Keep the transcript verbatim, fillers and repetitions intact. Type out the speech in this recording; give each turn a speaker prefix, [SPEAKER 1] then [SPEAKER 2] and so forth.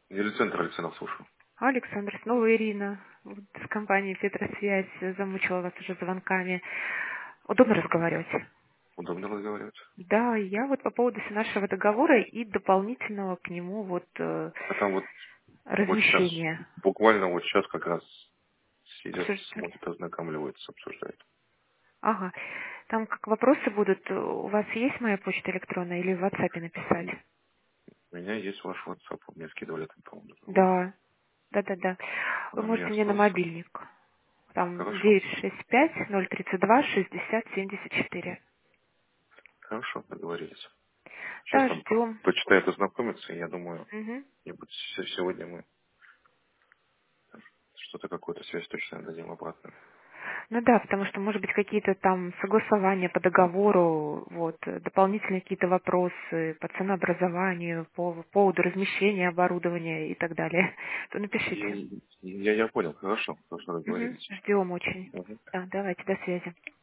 [SPEAKER 1] Телецентр, Александр, слушаю.
[SPEAKER 2] Александр, снова Ирина. Вот с компанией Петросвязь замучила вас уже звонками. Удобно разговаривать?
[SPEAKER 1] Удобно разговаривать.
[SPEAKER 2] Да, я вот по поводу нашего договора и дополнительного к нему вот э,
[SPEAKER 1] А там вот, вот сейчас,
[SPEAKER 2] размещения.
[SPEAKER 1] буквально вот сейчас как раз сидят,
[SPEAKER 2] Обсуждали?
[SPEAKER 1] смотрят, ознакомливаются, обсуждают.
[SPEAKER 2] Ага. Там как вопросы будут, у вас есть моя почта электронная или в WhatsApp написать?
[SPEAKER 1] У меня есть ваш WhatsApp, мне скидывали там, по-моему, договор.
[SPEAKER 2] Да, да, да, да. Вы
[SPEAKER 1] Он у меня
[SPEAKER 2] можете мне на
[SPEAKER 1] остался.
[SPEAKER 2] мобильник. Там
[SPEAKER 1] Хорошо.
[SPEAKER 2] девять шесть пять ноль тридцать два шестьдесят семьдесят четыре.
[SPEAKER 1] Хорошо, договорились. Сейчас
[SPEAKER 2] Да,
[SPEAKER 1] там
[SPEAKER 2] ждем.
[SPEAKER 1] почитают, ознакомиться, и я думаю,
[SPEAKER 2] Мгм.
[SPEAKER 1] нибудь се- сегодня мы что-то, какую-то связь точно дадим обратно.
[SPEAKER 2] Ну да, потому что, может быть, какие-то там согласования по договору, вот, э, дополнительные какие-то вопросы по ценообразованию, по поводу размещения оборудования и так далее, то напишите.
[SPEAKER 1] И- я, я понял, хорошо, хорошо
[SPEAKER 2] Угу.
[SPEAKER 1] договорились.
[SPEAKER 2] Ждем очень.
[SPEAKER 1] Мгм.
[SPEAKER 2] Да, давайте, до связи.